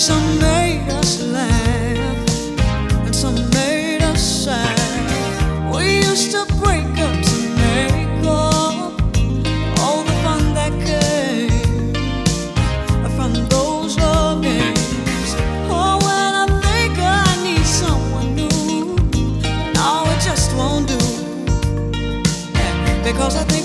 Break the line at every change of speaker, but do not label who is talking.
Some made us laugh and some made us sad. We used to break up to make up all the fun that came from those love games. Oh, when I think I need someone new, no, it just won't do. Because I think